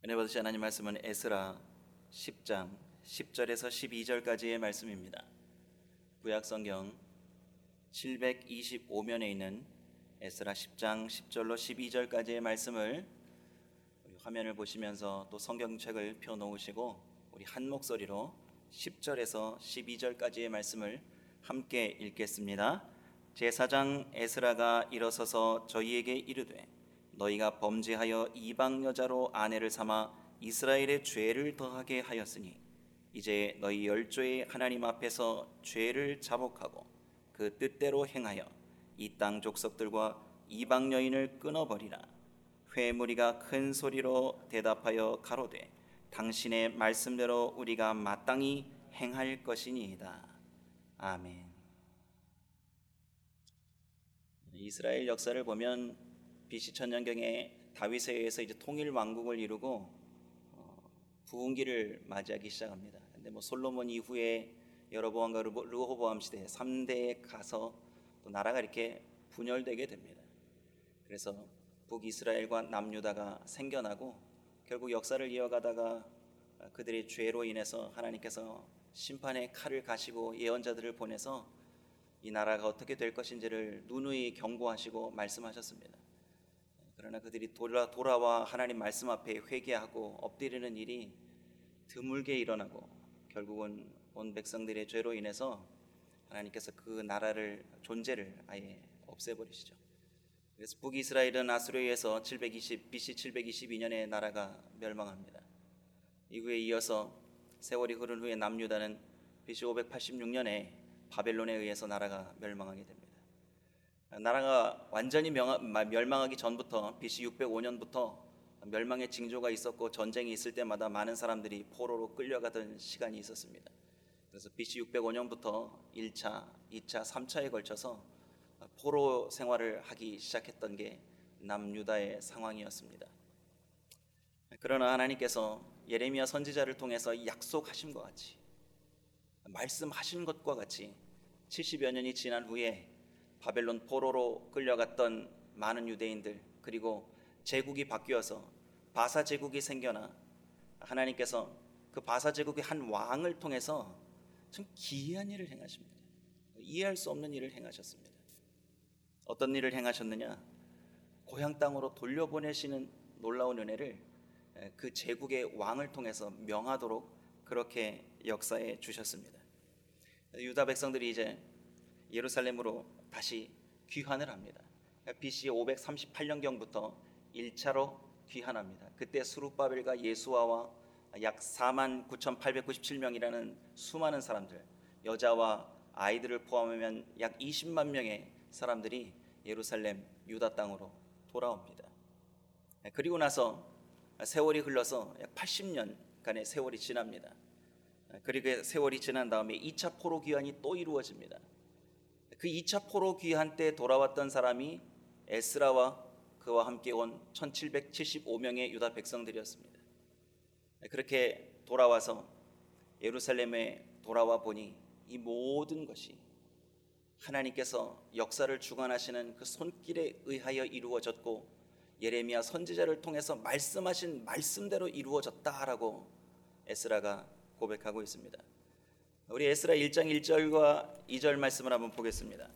은혜 받으신 하나님 말씀은 에스라 10장 10절에서 12절까지의 말씀입니다. 구약성경 725면에 있는 에스라 10장 10절로 12절까지의 말씀을 우리 화면을 보시면서 또 성경책을 펴놓으시고 우리 한 목소리로 10절에서 12절까지의 말씀을 함께 읽겠습니다. 제사장 에스라가 일어서서 저희에게 이르되 너희가 범죄하여 이방 여자로 아내를 삼아 이스라엘의 죄를 더하게 하였으니 이제 너희 열조의 하나님 앞에서 죄를 자복하고 그 뜻대로 행하여 이 땅 족속들과 이방 여인을 끊어버리라. 회무리가 큰 소리로 대답하여 가로되 당신의 말씀대로 우리가 마땅히 행할 것이니이다. 아멘. 이스라엘 역사를 보면 BC 천년경에 다윗에 의해서 이제 통일 왕국을 이루고 부흥기를 맞이하기 시작합니다. 근데 솔로몬 이후에 여로보암과 르호보암 시대 3대에 가서 또 나라가 이렇게 분열되게 됩니다. 그래서 북이스라엘과 남유다가 생겨나고 결국 역사를 이어가다가 그들의 죄로 인해서 하나님께서 심판의 칼을 가시고 예언자들을 보내서 이 나라가 어떻게 될 것인지를 누누이 경고하시고 말씀하셨습니다. 그러나 그들이 돌아와 하나님 말씀 앞에 회개하고 엎드리는 일이 드물게 일어나고 결국은 온 백성들의 죄로 인해서 하나님께서 그 나라를 존재를 아예 없애버리시죠. 그래서 북이스라엘은 아수르에 의해서 BC 722년에 나라가 멸망합니다. 이후에 이어서 세월이 흐른 후에 남유다는 BC 586년에 바벨론에 의해서 나라가 멸망하게 됩니다. 나라가 완전히 멸망하기 전부터 BC 605년부터 멸망의 징조가 있었고 전쟁이 있을 때마다 많은 사람들이 포로로 끌려가던 시간이 있었습니다. 그래서 BC 605년부터 1차, 2차, 3차에 걸쳐서 포로 생활을 하기 시작했던 게 남유다의 상황이었습니다. 그러나 하나님께서 예레미야 선지자를 통해서 약속하신 것 같이 말씀하신 것과 같이 70여 년이 지난 후에 바벨론 포로로 끌려갔던 많은 유대인들 그리고 제국이 바뀌어서 바사 제국이 생겨나 하나님께서 그 바사 제국의 한 왕을 통해서 참 기이한 일을 행하십니다. 이해할 수 없는 일을 행하셨습니다. 어떤 일을 행하셨느냐? 고향 땅으로 돌려보내시는 놀라운 은혜를 그 제국의 왕을 통해서 명하도록 그렇게 역사해 주셨습니다. 유다 백성들이 이제 예루살렘으로 다시 귀환을 합니다. BC 538년경부터 1차로 귀환합니다. 그때 스룹바벨과 예수아와 약 49,897명이라는 수많은 사람들, 여자와 아이들을 포함하면 약 20만 명의 사람들이 예루살렘 유다 땅으로 돌아옵니다. 그리고 나서 세월이 흘러서 약 80년간의 세월이 지납니다. 그리고 세월이 지난 다음에 2차 포로 귀환이 또 이루어집니다. 그 2차 포로 귀환 때 돌아왔던 사람이 에스라와 그와 함께 온 1775명의 유다 백성들이었습니다. 그렇게 돌아와서 예루살렘에 돌아와 보니 이 모든 것이 하나님께서 역사를 주관하시는 그 손길에 의하여 이루어졌고 예레미야 선지자를 통해서 말씀하신 말씀대로 이루어졌다라고 에스라가 고백하고 있습니다. 우리 에스라 1장 1절과 2절 말씀을 한번 보겠습니다.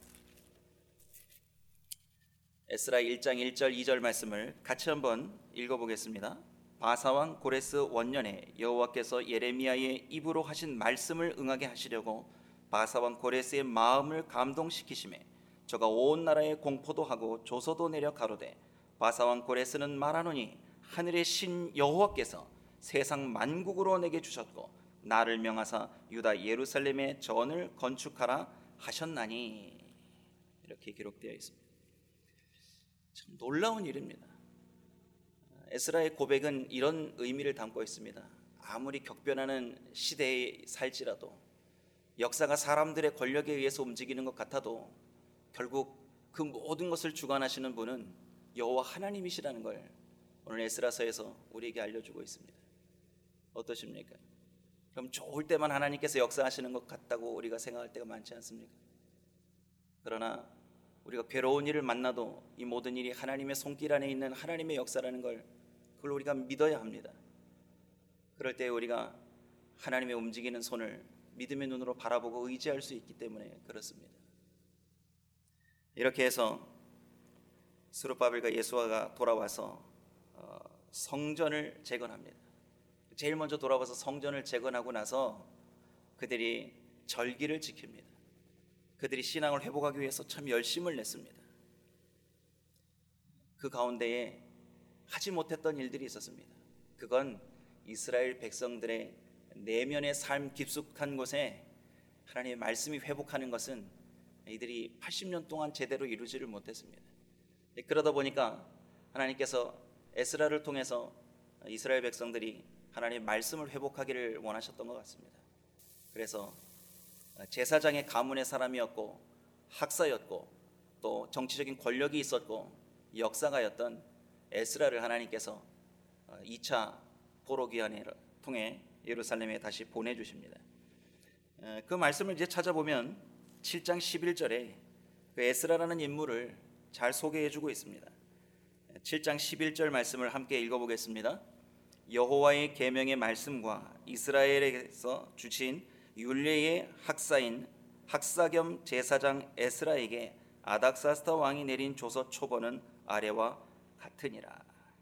에스라 1장 1절 2절 말씀을 같이 한번 읽어보겠습니다. 바사왕 고레스 원년에 여호와께서 예레미야의 입으로 하신 말씀을 응하게 하시려고 바사왕 고레스의 마음을 감동시키심에 저가 온 나라에 공포도 하고 조서도 내려 가로되 바사왕 고레스는 말하노니 하늘의 신 여호와께서 세상 만국으로 내게 주셨고 나를 명하사 유다 예루살렘에 전을 건축하라 하셨나니 이렇게 기록되어 있습니다. 참 놀라운 일입니다. 에스라의 고백은 이런 의미를 담고 있습니다. 아무리 격변하는 시대에 살지라도 역사가 사람들의 권력에 의해서 움직이는 것 같아도 결국 그 모든 것을 주관하시는 분은 여호와 하나님이시라는 걸 오늘 에스라서에서 우리에게 알려주고 있습니다. 어떠십니까? 그럼 좋을 때만 하나님께서 역사하시는 것 같다고 우리가 생각할 때가 많지 않습니까? 그러나 우리가 괴로운 일을 만나도 이 모든 일이 하나님의 손길 안에 있는 하나님의 역사라는 걸 그걸 우리가 믿어야 합니다. 그럴 때 우리가 하나님의 움직이는 손을 믿음의 눈으로 바라보고 의지할 수 있기 때문에 그렇습니다. 이렇게 해서 스룹바벨과 예수아가 돌아와서 성전을 재건합니다. 제일 먼저 돌아와서 성전을 재건하고 나서 그들이 절기를 지킵니다. 그들이 신앙을 회복하기 위해서 참 열심을 냈습니다. 그 가운데에 하지 못했던 일들이 있었습니다. 그건 이스라엘 백성들의 내면의 삶 깊숙한 곳에 하나님의 말씀이 회복하는 것은 이들이 80년 동안 제대로 이루지를 못했습니다. 그러다 보니까 하나님께서 에스라를 통해서 이스라엘 백성들이 하나님의 말씀을 회복하기를 원하셨던 것 같습니다. 그래서 제사장의 가문의 사람이었고 학사였고 또 정치적인 권력이 있었고 역사가였던 에스라를 하나님께서 2차 포로기한을 통해 예루살렘에 다시 보내주십니다. 그 말씀을 이제 찾아보면 7장 11절에 그 에스라라는 인물을 잘 소개해주고 있습니다. 7장 11절 말씀을 함께 읽어보겠습니다. 여호와의 계명의 말씀과 이스라엘에서 주신 율례의 학사인 학사 겸 제사장 에스라에게 아닥사스다 왕이 내린 조서 초본은 아래와 같으니라.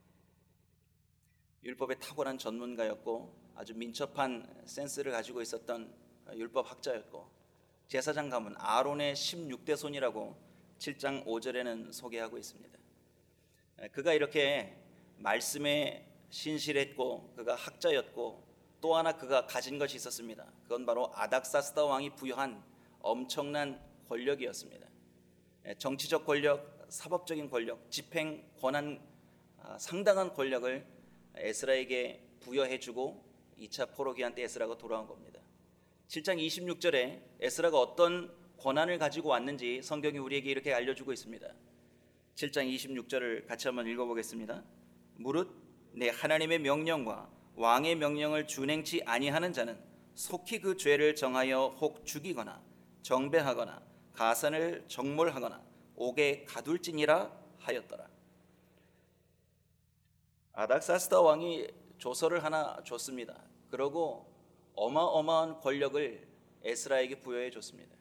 율법에 탁월한 전문가였고 아주 민첩한 센스를 가지고 있었던 율법 학자였고 제사장 가문 아론의 16대 손이라고 7장 5절에는 소개하고 있습니다. 그가 이렇게 말씀에 신실했고 그가 학자였고 또 하나 그가 가진 것이 있었습니다. 그건 바로 아닥사스다 왕이 부여한 엄청난 권력이었습니다. 정치적 권력, 사법적인 권력, 집행 권한 상당한 권력을 에스라에게 부여해주고 2차 포로기한 때 에스라가 돌아온 겁니다. 7장 26절에 에스라가 어떤 권한을 가지고 왔는지 성경이 우리에게 이렇게 알려주고 있습니다. 7장 26절을 같이 한번 읽어보겠습니다. 무릇 내 하나님의 명령과 왕의 명령을 준행치 아니하는 자는 속히 그 죄를 정하여 혹 죽이거나 정배하거나 가산을 정몰하거나 옥에 가둘지니라 하였더라. 아닥사스다 왕이 조서를 하나 줬습니다. 그러고 어마어마한 권력을 에스라에게 부여해 줬습니다.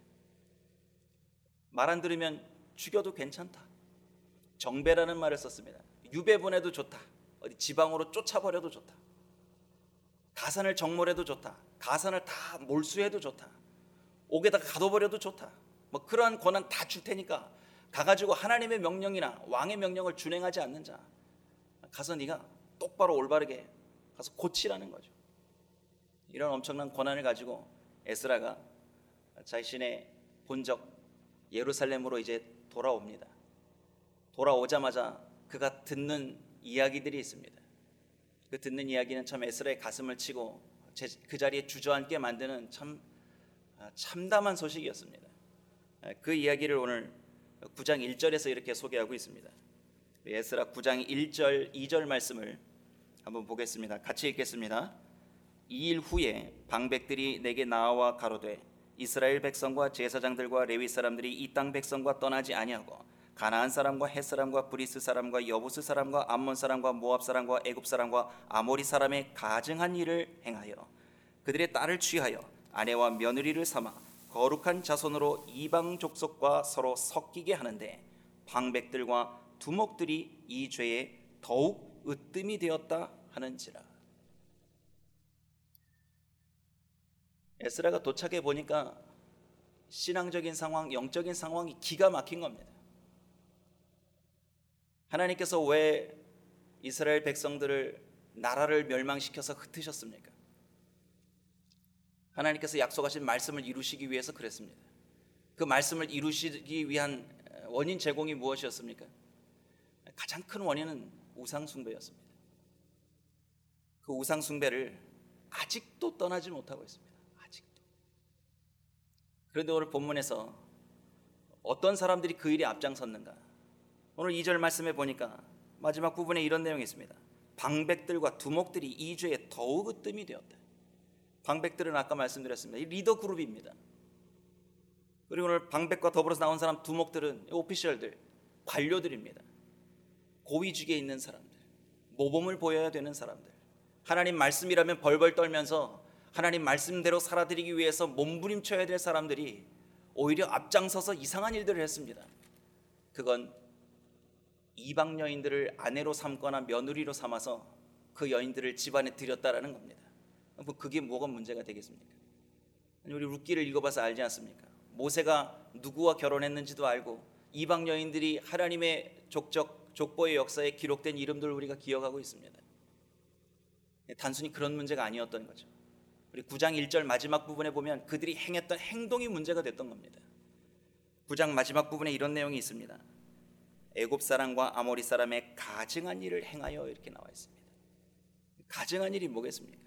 말 안 들으면 죽여도 괜찮다. 정배라는 말을 썼습니다. 유배 보내도 좋다. 어디 지방으로 쫓아버려도 좋다. 가산을 정몰해도 좋다. 가산을 다 몰수해도 좋다. 옥에다가 가둬버려도 좋다. 뭐 그러한 권한 다 줄 테니까 가가지고 하나님의 명령이나 왕의 명령을 준행하지 않는 자 가서 네가 똑바로 올바르게 가서 고치라는 거죠. 이런 엄청난 권한을 가지고 에스라가 자신의 본적 예루살렘으로 이제 돌아옵니다. 돌아오자마자 그가 듣는 이야기들이 있습니다. 그 듣는 이야기는 참 에스라의 가슴을 치고 그 자리에 주저앉게 만드는 참 참담한 소식이었습니다. 그 이야기를 오늘 9장 1절에서 이렇게 소개하고 있습니다. 에스라 9장 1절 2절 말씀을 한번 보겠습니다. 같이 읽겠습니다. 2일 후에 방백들이 내게 나와 가로되 이스라엘 백성과 제사장들과 레위 사람들이 이 땅 백성과 떠나지 아니하고 가나안 사람과 헷 사람과 브리스 사람과 여부스 사람과 암몬 사람과 모압 사람과 애굽 사람과 아모리 사람의 가증한 일을 행하여 그들의 딸을 취하여 아내와 며느리를 삼아 거룩한 자손으로 이방 족속과 서로 섞이게 하는데 방백들과 두목들이 이 죄에 더욱 으뜸이 되었다 하는지라. 에스라가 도착해 보니까 신앙적인 상황, 영적인 상황이 기가 막힌 겁니다. 하나님께서 왜 이스라엘 백성들을 나라를 멸망시켜서 흩으셨습니까? 하나님께서 약속하신 말씀을 이루시기 위해서 그랬습니다. 그 말씀을 이루시기 위한 원인 제공이 무엇이었습니까? 가장 큰 원인은 우상숭배였습니다. 그 우상숭배를 아직도 떠나지 못하고 있습니다. 아직도. 그런데 오늘 본문에서 어떤 사람들이 그 일에 앞장섰는가? 오늘 2절 말씀에 보니까 마지막 부분에 이런 내용이 있습니다. 방백들과 두목들이 이 죄에 더욱 으뜸이 되었다. 방백들은 아까 말씀드렸습니다. 이 리더 그룹입니다. 그리고 오늘 방백과 더불어서 나온 사람 두목들은 오피셜들, 관료들입니다. 고위직에 있는 사람들, 모범을 보여야 되는 사람들. 하나님 말씀이라면 벌벌 떨면서 하나님 말씀대로 살아드리기 위해서 몸부림쳐야 될 사람들이 오히려 앞장서서 이상한 일들을 했습니다. 그건 이방 여인들을 아내로 삼거나 며느리로 삼아서 그 여인들을 집안에 들였다라는 겁니다. 그게 뭐가 문제가 되겠습니까? 우리 룻기를 읽어봐서 알지 않습니까? 모세가 누구와 결혼했는지도 알고 이방 여인들이 하나님의 족보의 역사에 기록된 이름들을 우리가 기억하고 있습니다. 단순히 그런 문제가 아니었던 거죠. 우리 9장 1절 마지막 부분에 보면 그들이 행했던 행동이 문제가 됐던 겁니다. 9장 마지막 부분에 이런 내용이 있습니다. 애굽 사람과 아모리 사람의 가증한 일을 행하여 이렇게 나와 있습니다. 가증한 일이 뭐겠습니까?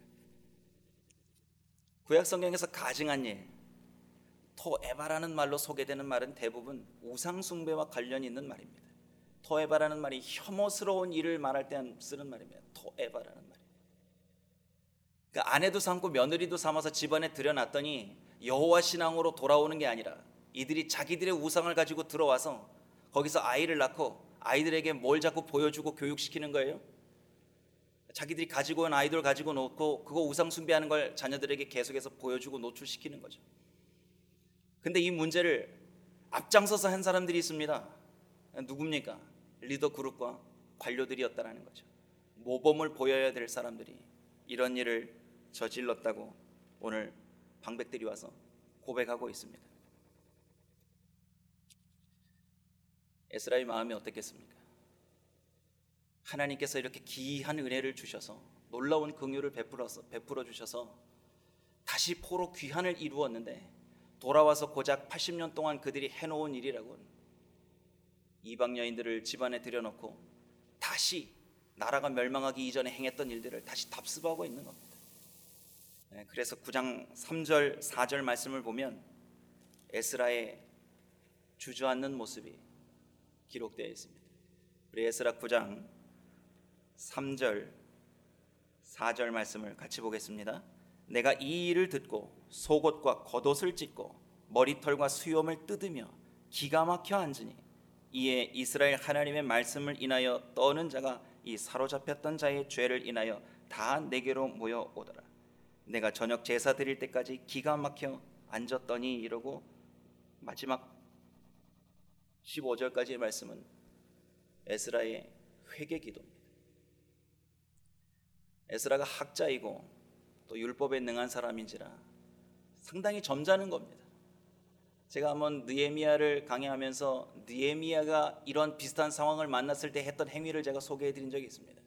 구약 성경에서 가증한 일, 토에바라는 말로 소개되는 말은 대부분 우상 숭배와 관련이 있는 말입니다. 토에바라는 말이 혐오스러운 일을 말할 때 쓰는 말입니다. 토에바라는 말. 그러니까 아내도 삼고 며느리도 삼아서 집안에 들여놨더니 여호와 신앙으로 돌아오는 게 아니라 이들이 자기들의 우상을 가지고 들어와서 거기서 아이를 낳고 아이들에게 뭘 자꾸 보여주고 교육시키는 거예요. 자기들이 가지고 온 아이돌 가지고 놓고 그거 우상 숭배하는 걸 자녀들에게 계속해서 보여주고 노출시키는 거죠. 근데 이 문제를 앞장서서 한 사람들이 있습니다. 누굽니까? 리더 그룹과 관료들이었다라는 거죠. 모범을 보여야 될 사람들이 이런 일을 저질렀다고 오늘 방백들이 와서 고백하고 있습니다. 에스라의 마음이 어떻겠습니까? 하나님께서 이렇게 기이한 은혜를 주셔서 놀라운 긍휼을 베풀어 주셔서 다시 포로 귀환을 이루었는데 돌아와서 고작 80년 동안 그들이 해놓은 일이라고는 이방 여인들을 집안에 들여놓고 다시 나라가 멸망하기 이전에 행했던 일들을 다시 답습하고 있는 겁니다. 그래서 9장 3절 4절 말씀을 보면 에스라의 주저앉는 모습이 기록되어 있습니다. 우리 에스라 9장 3절 4절 말씀을 같이 보겠습니다. 내가 이 일을 듣고 속옷과 겉옷을 찢고 머리털과 수염을 뜯으며 기가 막혀 앉으니 이에 이스라엘 하나님의 말씀을 인하여 떠는 자가 이 사로잡혔던 자의 죄를 인하여 다 내게로 모여오더라. 내가 저녁 제사 드릴 때까지 기가 막혀 앉았더니 이러고 마지막 15절까지의 말씀은 에스라의 회개 기도입니다. 에스라가 학자이고 또 율법에 능한 사람인지라 상당히 점잖은 겁니다. 제가 한번 느헤미야를 강의하면서 느헤미야가 이런 비슷한 상황을 만났을 때 했던 행위를 제가 소개해드린 적이 있습니다.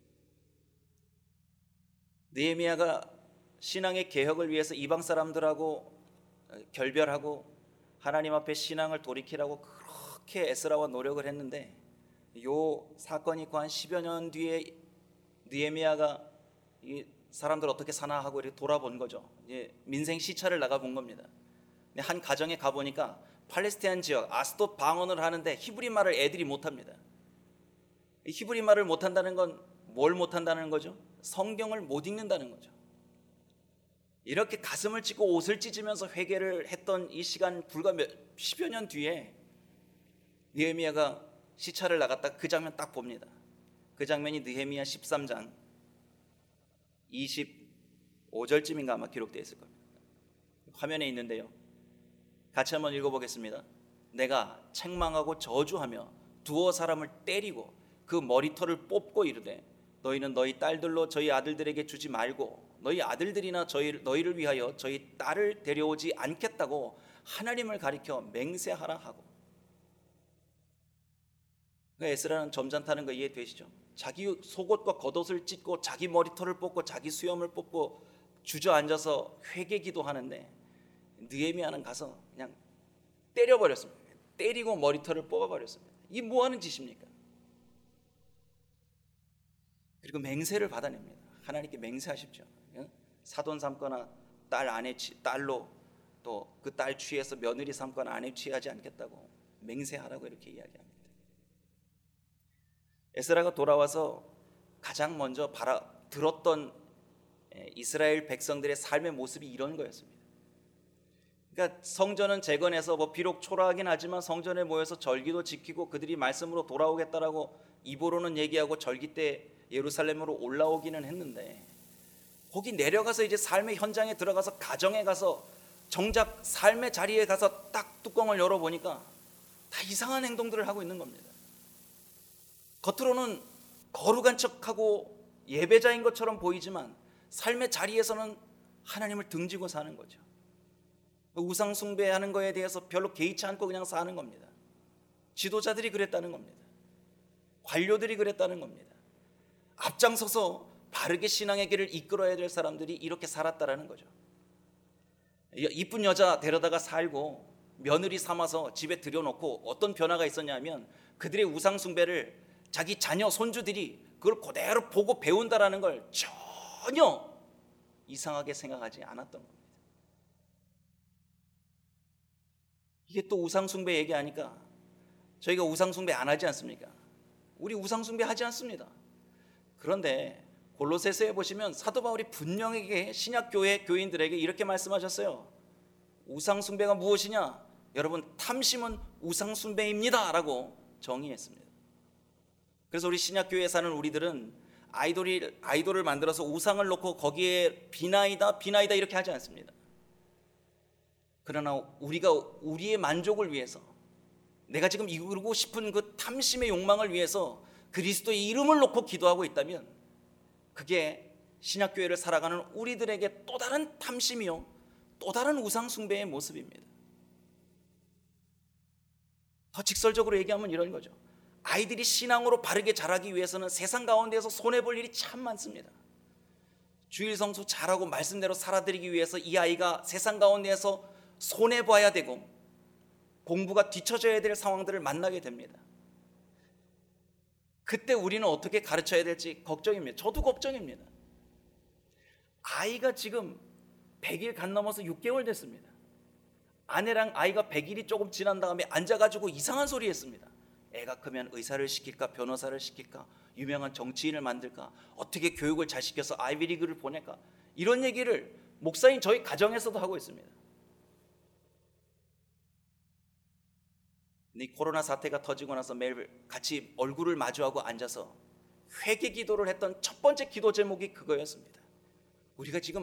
느헤미야가 신앙의 개혁을 위해서 이방 사람들하고 결별하고 하나님 앞에 신앙을 돌이키라고 그렇게 에스라와 노력을 했는데 요 사건이 있고 한 10여 년 뒤에 느헤미야가 이 사람들 어떻게 사나 하고 이렇게 돌아본 거죠. 이제 민생 시찰을 나가본 겁니다. 한 가정에 가보니까 팔레스타인 지역 아스돗 방언을 하는데 히브리 말을 애들이 못합니다. 히브리 말을 못한다는 건 뭘 못한다는 거죠? 성경을 못 읽는다는 거죠. 이렇게 가슴을 찢고 옷을 찢으면서 회개를 했던 이 시간 불과 10여 년 뒤에 느헤미야가 시찰을 나갔다 그 장면 딱 봅니다. 그 장면이 느헤미야 13장 25절쯤인가 아마 기록되어 있을 겁니다. 화면에 있는데요. 같이 한번 읽어보겠습니다. 내가 책망하고 저주하며 두어 사람을 때리고 그 머리털을 뽑고 이르되 너희는 너희 딸들로 저희 아들들에게 주지 말고 너희 아들들이나 너희를 위하여 저희 딸을 데려오지 않겠다고 하나님을 가리켜 맹세하라 하고. 그러니까 에스라는 점잖다는 거 이해되시죠? 자기 속옷과 겉옷을 찢고 자기 머리털을 뽑고 자기 수염을 뽑고 주저앉아서 회개기도 하는데 느헤미야는 가서 그냥 때려버렸습니다. 때리고 머리털을 뽑아버렸습니다. 이게 뭐하는 짓입니까? 그리고 맹세를 받아냅니다. 하나님께 맹세하십시오. 사돈 삼거나 딸로 또 그 딸 취해서 며느리 삼거나 아내 취하지 않겠다고 맹세하라고 이렇게 이야기합니다. 에스라가 돌아와서 가장 먼저 들었던 이스라엘 백성들의 삶의 모습이 이런 거였습니다. 그러니까 성전은 재건해서 비록 초라하긴 하지만 성전에 모여서 절기도 지키고 그들이 말씀으로 돌아오겠다라고 입으로는 얘기하고 절기 때 예루살렘으로 올라오기는 했는데 거기 내려가서 이제 삶의 현장에 들어가서 가정에 가서 정작 삶의 자리에 가서 딱 뚜껑을 열어보니까 다 이상한 행동들을 하고 있는 겁니다. 겉으로는 거룩한 척하고 예배자인 것처럼 보이지만 삶의 자리에서는 하나님을 등지고 사는 거죠. 우상 숭배하는 거에 대해서 별로 개의치 않고 그냥 사는 겁니다. 지도자들이 그랬다는 겁니다. 관료들이 그랬다는 겁니다. 앞장서서 바르게 신앙의 길을 이끌어야 될 사람들이 이렇게 살았다라는 거죠. 이쁜 여자 데려다가 살고 며느리 삼아서 집에 들여놓고 어떤 변화가 있었냐면 그들의 우상 숭배를 자기 자녀 손주들이 그걸 그대로 보고 배운다라는 걸 전혀 이상하게 생각하지 않았던 겁니다. 이게 또 우상 숭배 얘기하니까 저희가 우상 숭배 안 하지 않습니까? 우리 우상 숭배 하지 않습니다. 그런데 골로새서에 보시면 사도 바울이 분명하게 신약 교회 교인들에게 이렇게 말씀하셨어요. 우상 숭배가 무엇이냐? 여러분, 탐심은 우상 숭배입니다 라고 정의했습니다. 그래서 우리 신약 교회에 사는 우리들은 아이돌을 만들어서 우상을 놓고 거기에 비나이다 이렇게 하지 않습니다. 그러나 우리가 우리의 만족을 위해서, 내가 지금 이루고 싶은 그 탐심의 욕망을 위해서 그리스도의 이름을 놓고 기도하고 있다면 그게 신약교회를 살아가는 우리들에게 또 다른 탐심이요, 또 다른 우상 숭배의 모습입니다. 더 직설적으로 얘기하면 이런 거죠. 아이들이 신앙으로 바르게 자라기 위해서는 세상 가운데에서 손해볼 일이 참 많습니다. 주일 성수 잘하고 말씀대로 살아드리기 위해서 이 아이가 세상 가운데에서 손해봐야 되고 공부가 뒤처져야 될 상황들을 만나게 됩니다. 그때 우리는 어떻게 가르쳐야 될지 걱정입니다. 저도 걱정입니다. 아이가 지금 100일 간 넘어서 6개월 됐습니다. 아내랑 아이가 100일이 조금 지난 다음에 앉아가지고 이상한 소리 했습니다. 애가 크면 의사를 시킬까, 변호사를 시킬까, 유명한 정치인을 만들까, 어떻게 교육을 잘 시켜서 아이비리그를 보낼까, 이런 얘기를 목사인 저희 가정에서도 하고 있습니다. 근데 이 코로나 사태가 터지고 나서 매일 같이 얼굴을 마주하고 앉아서 회개 기도를 했던 첫 번째 기도 제목이 그거였습니다. 우리가 지금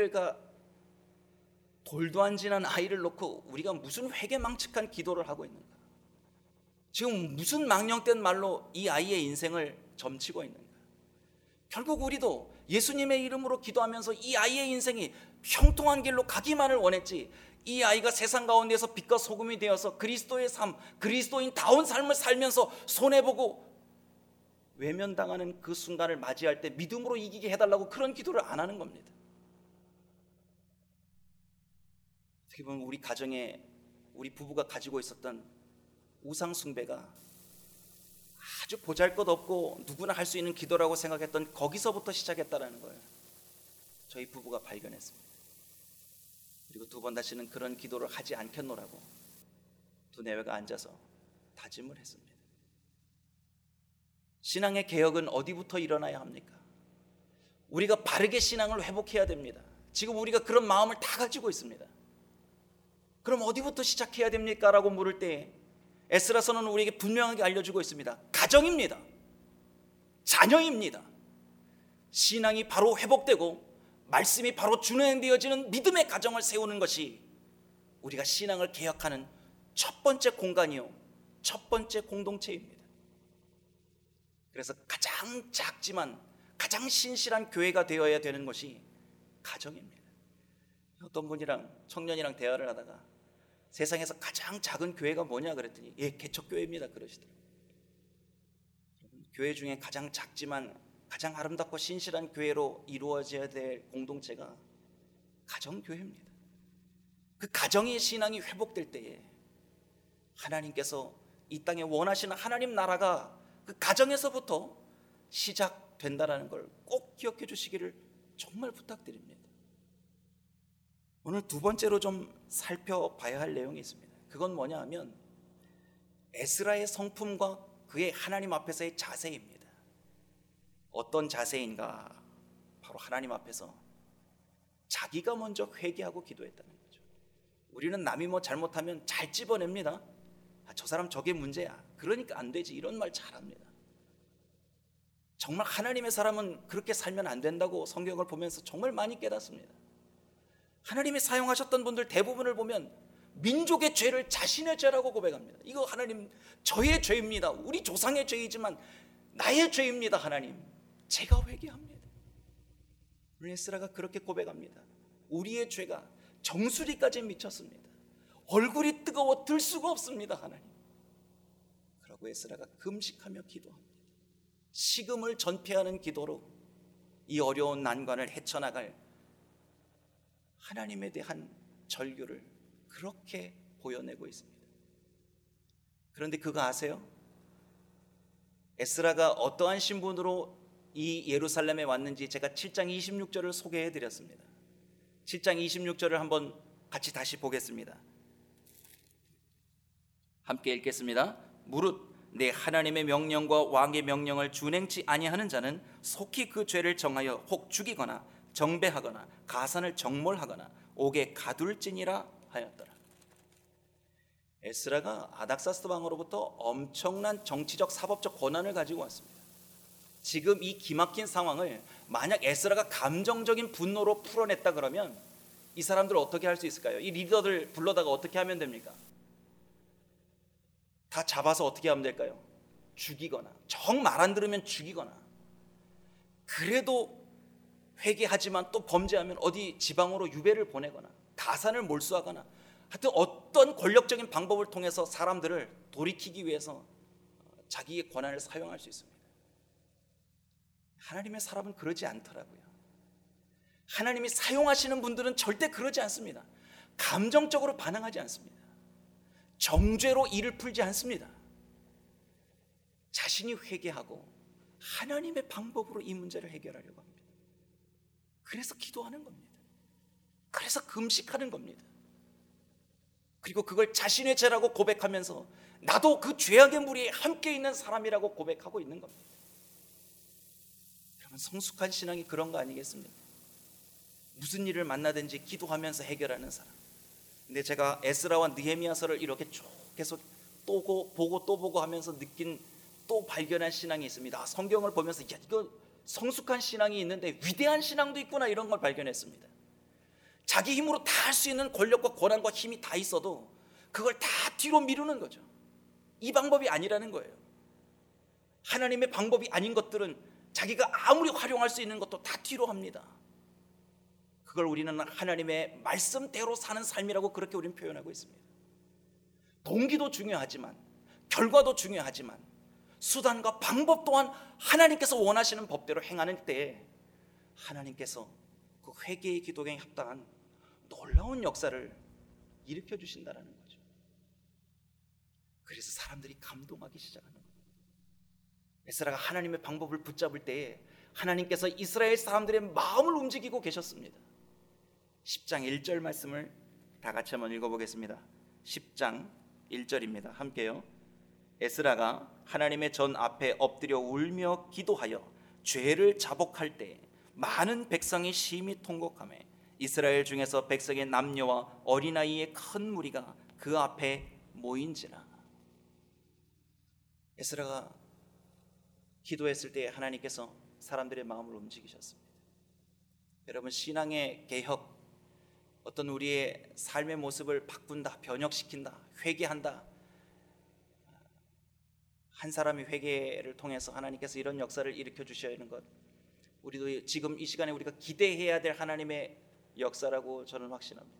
돌도 안 지난 아이를 놓고 우리가 무슨 회개망측한 기도를 하고 있는가? 지금 무슨 망령된 말로 이 아이의 인생을 점치고 있는가? 결국 우리도 예수님의 이름으로 기도하면서 이 아이의 인생이 형통한 길로 가기만을 원했지, 이 아이가 세상 가운데서 빛과 소금이 되어서 그리스도의 삶, 그리스도인다운 삶을 살면서 손해보고 외면당하는 그 순간을 맞이할 때 믿음으로 이기게 해달라고 그런 기도를 안 하는 겁니다. 어떻게 보면 우리 가정에 우리 부부가 가지고 있었던 우상 숭배가 아주 보잘것없고 누구나 할 수 있는 기도라고 생각했던 거기서부터 시작했다라는 걸 저희 부부가 발견했습니다. 그리고 두 번 다시는 그런 기도를 하지 않겠노라고 두뇌가 앉아서 다짐을 했습니다. 신앙의 개혁은 어디부터 일어나야 합니까? 우리가 바르게 신앙을 회복해야 됩니다. 지금 우리가 그런 마음을 다 가지고 있습니다. 그럼 어디부터 시작해야 됩니까? 라고 물을 때 에스라서는 우리에게 분명하게 알려주고 있습니다. 가정입니다. 자녀입니다. 신앙이 바로 회복되고 말씀이 바로 준행되어지는 믿음의 가정을 세우는 것이 우리가 신앙을 개혁하는 첫 번째 공간이요, 첫 번째 공동체입니다. 그래서 가장 작지만 가장 신실한 교회가 되어야 되는 것이 가정입니다. 어떤 분이랑 청년이랑 대화를 하다가 세상에서 가장 작은 교회가 뭐냐 그랬더니 개척교회입니다 그러시더라고요. 교회 중에 가장 작지만 가장 아름답고 신실한 교회로 이루어져야 될 공동체가 가정교회입니다. 그 가정의 신앙이 회복될 때에 하나님께서 이 땅에 원하시는 하나님 나라가 그 가정에서부터 시작된다는 걸 꼭 기억해 주시기를 정말 부탁드립니다. 오늘 두 번째로 좀 살펴봐야 할 내용이 있습니다. 그건 뭐냐 하면 에스라의 성품과 그의 하나님 앞에서의 자세입니다. 어떤 자세인가? 바로 하나님 앞에서 자기가 먼저 회개하고 기도했다는 거죠. 우리는 남이 뭐 잘못하면 잘 집어냅니다. 저 사람 저게 문제야, 그러니까 안 되지, 이런 말 잘합니다. 정말 하나님의 사람은 그렇게 살면 안 된다고 성경을 보면서 정말 많이 깨닫습니다. 하나님이 사용하셨던 분들 대부분을 보면 민족의 죄를 자신의 죄라고 고백합니다. 이거 하나님, 저의 죄입니다. 우리 조상의 죄이지만 나의 죄입니다. 하나님, 제가 회개합니다. 우리 에스라가 그렇게 고백합니다. 우리의 죄가 정수리까지 미쳤습니다. 얼굴이 뜨거워 들 수가 없습니다. 하나님. 그러고 에스라가 금식하며 기도합니다. 식음을 전폐하는 기도로 이 어려운 난관을 헤쳐나갈 하나님에 대한 절규를 그렇게 보여내고 있습니다. 그런데 그거 아세요? 에스라가 어떠한 신분으로 이 예루살렘에 왔는지 제가 7장 26절을 소개해 드렸습니다. 7장 26절을 한번 같이 다시 보겠습니다. 함께 읽겠습니다. 무릇 내 하나님의 명령과 왕의 명령을 준행치 아니하는 자는 속히 그 죄를 정하여 혹 죽이거나 정배하거나 가산을 정몰하거나 옥에 가둘지니라 하였더라. 에스라가 아닥사스다 왕으로부터 엄청난 정치적 사법적 권한을 가지고 왔습니다. 지금 이 기막힌 상황을 만약 에스라가 감정적인 분노로 풀어냈다 그러면 이 사람들 어떻게 할 수 있을까요? 이 리더들 불러다가 어떻게 하면 됩니까? 다 잡아서 어떻게 하면 될까요? 죽이거나, 정 말 안 들으면 죽이거나, 그래도 회개하지만 또 범죄하면 어디 지방으로 유배를 보내거나 가산을 몰수하거나, 하여튼 어떤 권력적인 방법을 통해서 사람들을 돌이키기 위해서 자기의 권한을 사용할 수 있습니다. 하나님의 사람은 그러지 않더라고요. 하나님이 사용하시는 분들은 절대 그러지 않습니다. 감정적으로 반응하지 않습니다. 정죄로 일을 풀지 않습니다. 자신이 회개하고 하나님의 방법으로 이 문제를 해결하려고 합니다. 그래서 기도하는 겁니다. 그래서 금식하는 겁니다. 그리고 그걸 자신의 죄라고 고백하면서 나도 그 죄악의 무리에 함께 있는 사람이라고 고백하고 있는 겁니다. 여러분, 성숙한 신앙이 그런 거 아니겠습니까? 무슨 일을 만나든지 기도하면서 해결하는 사람. 근데 제가 에스라와 느헤미야서를 이렇게 쭉 계속 또 보고 또 보고 하면서 느낀, 또 발견한 신앙이 있습니다. 성경을 보면서 야, 이거 성숙한 신앙이 있는데 위대한 신앙도 있구나, 이런 걸 발견했습니다. 자기 힘으로 다 할 수 있는 권력과 권한과 힘이 다 있어도 그걸 다 뒤로 미루는 거죠. 이 방법이 아니라는 거예요. 하나님의 방법이 아닌 것들은 자기가 아무리 활용할 수 있는 것도 다 뒤로 합니다. 그걸 우리는 하나님의 말씀대로 사는 삶이라고 그렇게 우리는 표현하고 있습니다. 동기도 중요하지만, 결과도 중요하지만, 수단과 방법 또한 하나님께서 원하시는 법대로 행하는 때에 하나님께서 그 회개의 기도에 합당한 놀라운 역사를 일으켜 주신다는 거죠. 그래서 사람들이 감동하기 시작하는 거예요. 에스라가 하나님의 방법을 붙잡을 때에 하나님께서 이스라엘 사람들의 마음을 움직이고 계셨습니다. 10장 1절 말씀을 다 같이 한번 읽어보겠습니다. 10장 1절입니다. 함께요. 에스라가 하나님의 전 앞에 엎드려 울며 기도하여 죄를 자복할 때 많은 백성이 심히 통곡하며 이스라엘 중에서 백성의 남녀와 어린아이의 큰 무리가 그 앞에 모인지라. 에스라가 기도했을 때 하나님께서 사람들의 마음을 움직이셨습니다. 여러분, 신앙의 개혁, 어떤 우리의 삶의 모습을 바꾼다, 변혁시킨다, 회개한다, 한 사람이 회개를 통해서 하나님께서 이런 역사를 일으켜 주셔야 하는 것, 우리도 지금 이 시간에 우리가 기대해야 될 하나님의 역사라고 저는 확신합니다.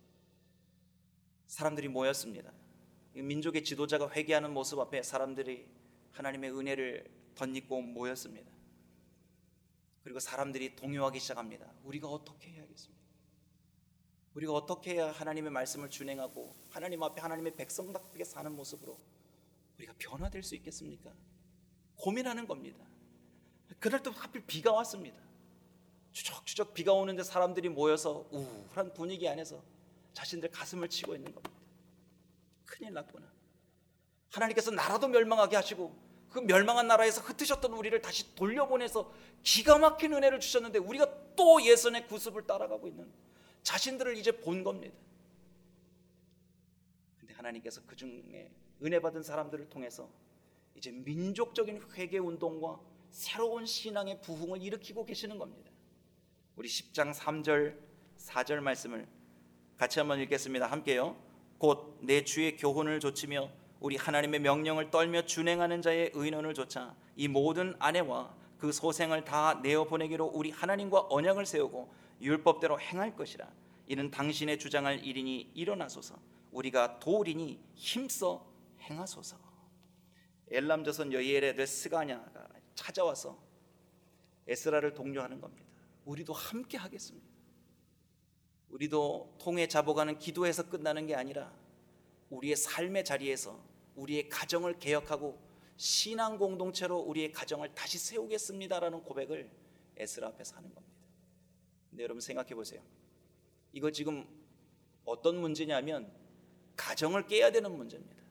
사람들이 모였습니다. 민족의 지도자가 회개하는 모습 앞에 사람들이 하나님의 은혜를 덧입고 모였습니다. 그리고 사람들이 동요하기 시작합니다. 우리가 어떻게 해야겠습니까? 우리가 어떻게 해야 하나님의 말씀을 준행하고 하나님 앞에 하나님의 백성답게 사는 모습으로 우리가 변화될 수 있겠습니까? 고민하는 겁니다. 그날 또 하필 비가 왔습니다. 추적추적 비가 오는데 사람들이 모여서 우울한 분위기 안에서 자신들 가슴을 치고 있는 겁니다. 큰일 났구나. 하나님께서 나라도 멸망하게 하시고 그 멸망한 나라에서 흩으셨던 우리를 다시 돌려보내서 기가 막힌 은혜를 주셨는데 우리가 또 예선의 구습을 따라가고 있는 자신들을 이제 본 겁니다. 근데 하나님께서 그 중에 은혜 받은 사람들을 통해서 이제 민족적인 회개 운동과 새로운 신앙의 부흥을 일으키고 계시는 겁니다. 우리 10장 3절 4절 말씀을 같이 한번 읽겠습니다. 함께요. 곧 내 주의 교훈을 좇으며 우리 하나님의 명령을 떨며 준행하는 자의 의논을 좇아 이 모든 아내와 그 소생을 다 내어보내기로 우리 하나님과 언약을 세우고 율법대로 행할 것이라. 이는 당신의 주장할 일이니 일어나소서. 우리가 도우리니 힘써 행하소서. 엘람 조선 여이엘의 아들 스가냐가 찾아와서 에스라를 독려하는 겁니다. 우리도 함께 하겠습니다. 우리도 통에 잡아가는 기도에서 끝나는 게 아니라 우리의 삶의 자리에서 우리의 가정을 개혁하고 신앙 공동체로 우리의 가정을 다시 세우겠습니다라는 고백을 에스라 앞에서 하는 겁니다. 근데 여러분 생각해 보세요. 이거 지금 어떤 문제냐면 가정을 깨야 되는 문제입니다.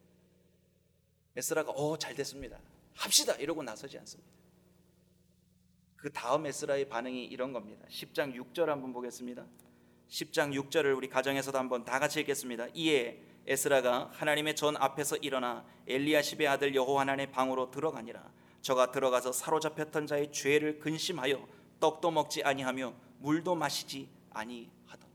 에스라가 잘 됐습니다, 합시다 이러고 나서지 않습니다. 그 다음 에스라의 반응이 이런 겁니다. 10장 6절 한번 보겠습니다. 10장 6절을 우리 가정에서도 한번 다 같이 읽겠습니다. 이에 에스라가 하나님의 전 앞에서 일어나 엘리야십의 아들 여호하난의 방으로 들어가니라. 저가 들어가서 사로잡혔던 자의 죄를 근심하여 떡도 먹지 아니하며 물도 마시지 아니하더니.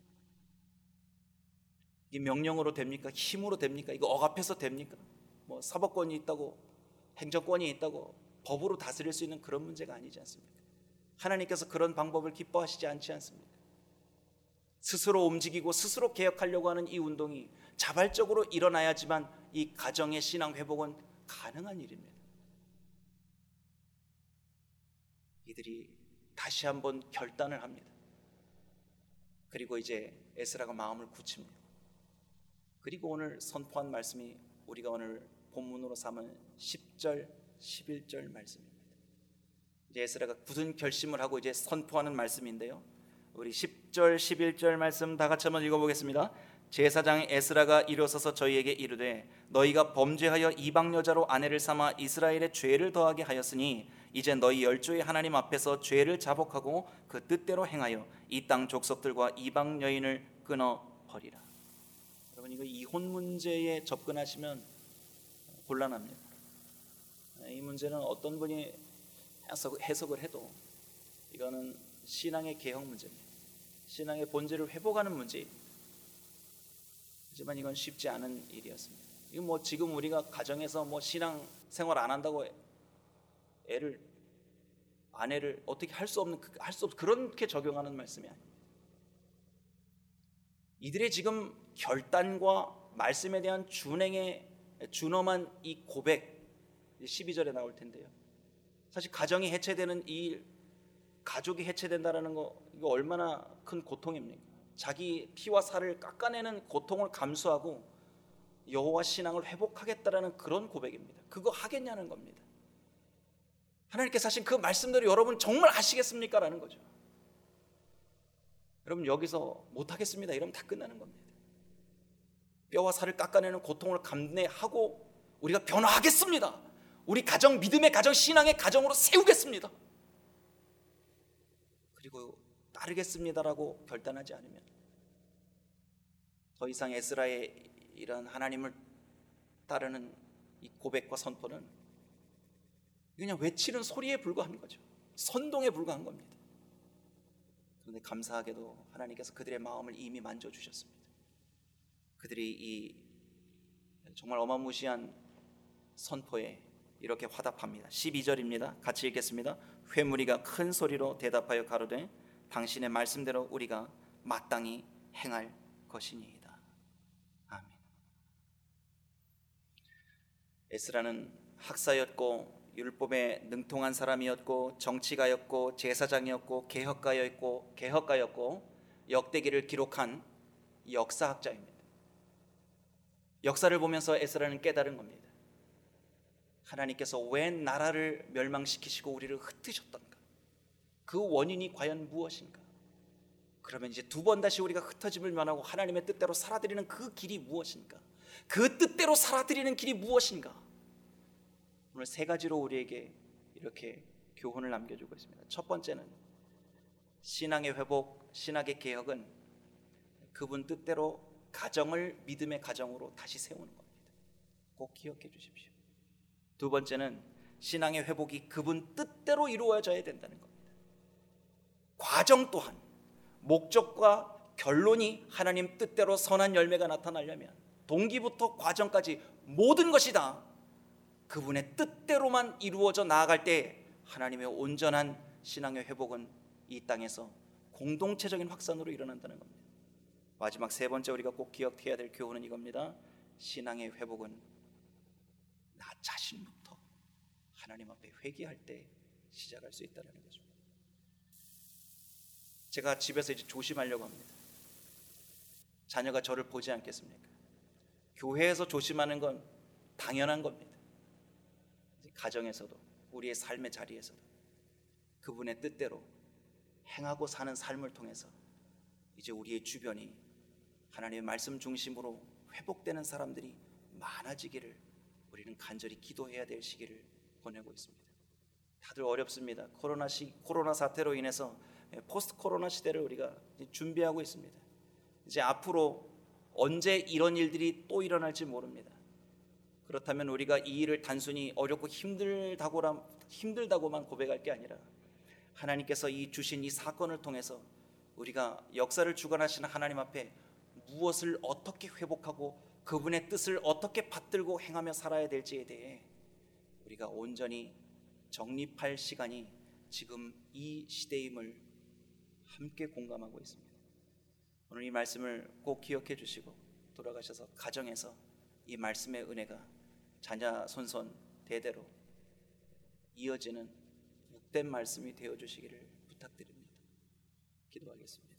이 명령으로 됩니까? 힘으로 됩니까? 이거 억압해서 됩니까? 뭐 사법권이 있다고, 행정권이 있다고 법으로 다스릴 수 있는 그런 문제가 아니지 않습니까? 하나님께서 그런 방법을 기뻐하시지 않지 않습니까? 스스로 움직이고 스스로 개혁하려고 하는 이 운동이 자발적으로 일어나야지만 이 가정의 신앙 회복은 가능한 일입니다. 이들이 다시 한번 결단을 합니다. 그리고 이제 에스라가 마음을 굳힙니다. 그리고 오늘 선포한 말씀이 우리가 오늘 본문으로 삼은 10절 11절 말씀입니다. 이제 에스라가 굳은 결심을 하고 이제 선포하는 말씀인데요, 우리 10절 11절 말씀 다 같이 한번 읽어보겠습니다. 제사장 에스라가 일어서서 저희에게 이르되 너희가 범죄하여 이방 여자로 아내를 삼아 이스라엘의 죄를 더하게 하였으니 이제 너희 열조의 하나님 앞에서 죄를 자복하고 그 뜻대로 행하여 이 땅 족속들과 이방 여인을 끊어 버리라. 여러분, 이거 이혼 문제에 접근하시면 곤란합니다. 이 문제는 어떤 분이 해석을 해도 이거는 신앙의 개혁 문제입니다. 신앙의 본질을 회복하는 문제. 하지만 이건 쉽지 않은 일이었습니다. 이건 뭐 지금 우리가 가정에서 뭐 신앙 생활 안 한다고 아내를 어떻게 할 수 없는 그렇게 적용하는 말씀이 아닙니다. 이들의 지금 결단과 말씀에 대한 준엄한 이 고백, 12절에 나올 텐데요. 사실 가정이 해체되는 이 일, 가족이 해체된다는 거, 이거 얼마나 큰 고통입니까? 자기 피와 살을 깎아내는 고통을 감수하고 여호와 신앙을 회복하겠다라는 그런 고백입니다. 그거 하겠냐는 겁니다. 하나님께서 하신 그 말씀대로 여러분 정말 하시겠습니까? 라는 거죠. 여러분 여기서 못하겠습니다 이러면 다 끝나는 겁니다. 뼈와 살을 깎아내는 고통을 감내하고 우리가 변화하겠습니다, 우리 가정, 믿음의 가정, 신앙의 가정으로 세우겠습니다, 그리고 따르겠습니다라고 결단하지 않으면 더 이상 에스라의 이런 하나님을 따르는 이 고백과 선포는 그냥 외치는 소리에 불과한 거죠. 선동에 불과한 겁니다. 그런데 감사하게도 하나님께서 그들의 마음을 이미 만져주셨습니다. 그들이 이 정말 어마무시한 선포에 이렇게 화답합니다. 12절입니다. 같이 읽겠습니다. 회무리가 큰 소리로 대답하여 가로되 당신의 말씀대로 우리가 마땅히 행할 것이니이다. 아멘. 에스라는 학사였고 율법에 능통한 사람이었고 정치가였고 제사장이었고 개혁가였고 역대기를 기록한 역사학자입니다. 역사를 보면서 에스라는 깨달은 겁니다. 하나님께서 왜 나라를 멸망시키시고 우리를 흩으셨던가? 그 원인이 과연 무엇인가? 그러면 이제 두 번 다시 우리가 흩어짐을 면하고 하나님의 뜻대로 살아드리는 그 길이 무엇인가? 그 뜻대로 살아드리는 길이 무엇인가? 오늘 세 가지로 우리에게 이렇게 교훈을 남겨주고 있습니다. 첫 번째는 신앙의 회복, 신학의 개혁은 그분 뜻대로 가정을 믿음의 가정으로 다시 세우는 겁니다. 꼭 기억해 주십시오. 두 번째는 신앙의 회복이 그분 뜻대로 이루어져야 된다는 겁니다. 과정 또한 목적과 결론이 하나님 뜻대로 선한 열매가 나타나려면 동기부터 과정까지 모든 것이 다 그분의 뜻대로만 이루어져 나아갈 때 하나님의 온전한 신앙의 회복은 이 땅에서 공동체적인 확산으로 일어난다는 겁니다. 마지막 세 번째 우리가 꼭 기억해야 될 교훈은 이겁니다. 신앙의 회복은 나 자신부터 하나님 앞에 회개할 때 시작할 수 있다는 거죠. 제가 집에서 이제 조심하려고 합니다. 자녀가 저를 보지 않겠습니까? 교회에서 조심하는 건 당연한 겁니다. 가정에서도 우리의 삶의 자리에서도 그분의 뜻대로 행하고 사는 삶을 통해서 이제 우리의 주변이 하나님의 말씀 중심으로 회복되는 사람들이 많아지기를 우리는 간절히 기도해야 될 시기를 보내고 있습니다. 다들 어렵습니다. 코로나 사태로 인해서 포스트 코로나 시대를 우리가 준비하고 있습니다. 이제 앞으로 언제 이런 일들이 또 일어날지 모릅니다. 그렇다면 우리가 이 일을 단순히 어렵고 힘들다고만 고백할 게 아니라 하나님께서 이 주신 이 사건을 통해서 우리가 역사를 주관하시는 하나님 앞에 무엇을 어떻게 회복하고 그분의 뜻을 어떻게 받들고 행하며 살아야 될지에 대해 우리가 온전히 정립할 시간이 지금 이 시대임을 함께 공감하고 있습니다. 오늘 이 말씀을 꼭 기억해 주시고 돌아가셔서 가정에서 이 말씀의 은혜가 자녀 손손 대대로 이어지는 복된 말씀이 되어 주시기를 부탁드립니다. 기도하겠습니다.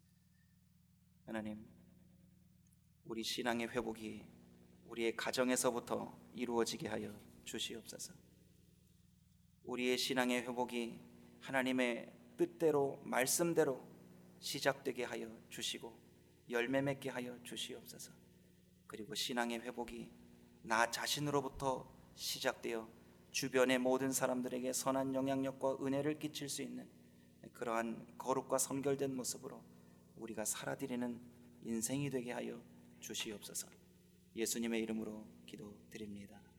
하나님, 우리 신앙의 회복이 우리의 가정에서부터 이루어지게 하여 주시옵소서. 우리의 신앙의 회복이 하나님의 뜻대로 말씀대로 시작되게 하여 주시고 열매 맺게 하여 주시옵소서. 그리고 신앙의 회복이 나 자신으로부터 시작되어 주변의 모든 사람들에게 선한 영향력과 은혜를 끼칠 수 있는 그러한 거룩과 성결된 모습으로 우리가 살아드리는 인생이 되게 하여 주시옵소서. 예수님의 이름으로 기도드립니다.